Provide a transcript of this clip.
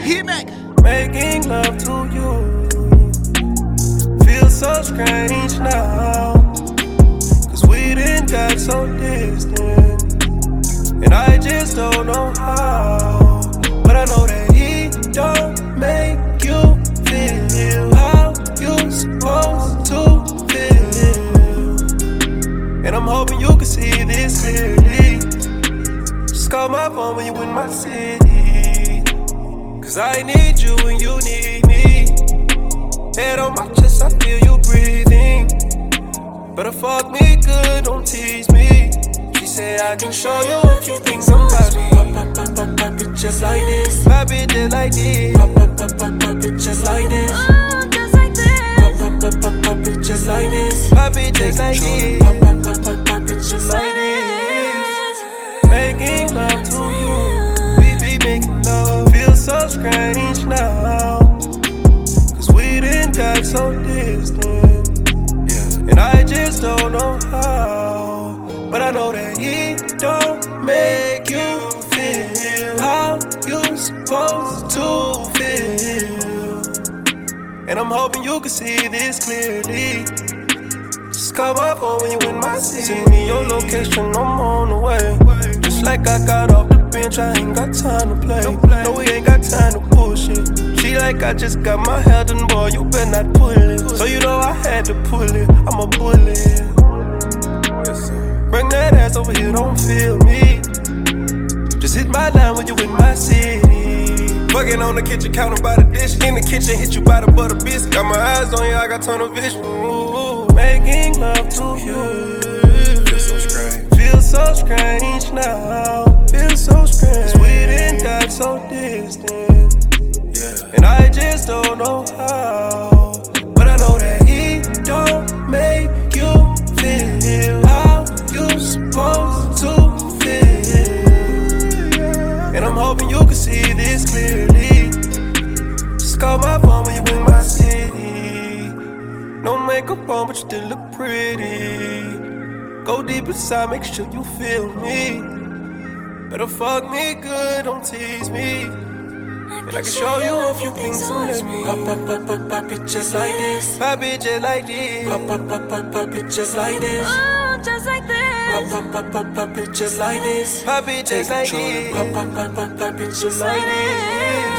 hit back. Making love to you feels so strange now, 'cause we done got so distant, and I just don't know how. But I know that he don't make you feel how you supposed to feel, and I'm hoping you can see this clearly. Just call my phone when you in my city, 'cause I need you and you need me. Head on my chest, I feel you breathing. Better fuck me good, don't tease me. She said I can show you a few things about me. Pop it just like this. Pop it just like this. Pop it just like this. Just like this. Pop it just like this. Pop it just like this. Pop it just like this. Making love to you. We be making love. Feels so strange now, 'cause we done got so distant, and I just don't know how. But I know that he don't make you feel how you supposed to feel, and I'm hoping you can see this clearly. Just call my phone when you in my city. Send me your location, I'm on the way. Just like I got off the bench, I ain't got time to play. No, we ain't got time to bullshit. She like I just got my hair done, boy, you better not pull it. So you know I had to pull it, I'm a bullet. Bring that ass over here, don't feel me. Just hit my line when you in my city. Fucking on the kitchen counter by the dish. In the kitchen, hit you by the butter biscuit. Got my eyes on you, I got tunnel vision. Ooh, making love to you. Feels so strange. Feels so strange now. Feels so strange. 'Cause we done got so distant, and I just don't know how. But I know that he don't make you feel how you supposed to feel, and I'm hoping you can see this clearly. Just call my phone when you in my city. No makeup on, but you still look pretty. Go deep inside, make sure you feel me. Better fuck me good, don't tease me. And I can show you a few things to let me. Pop it just like this. Pop it just like this. Pop it just like this. Just like this. Pop it just like this. Pop it just like this. Pop it just like this.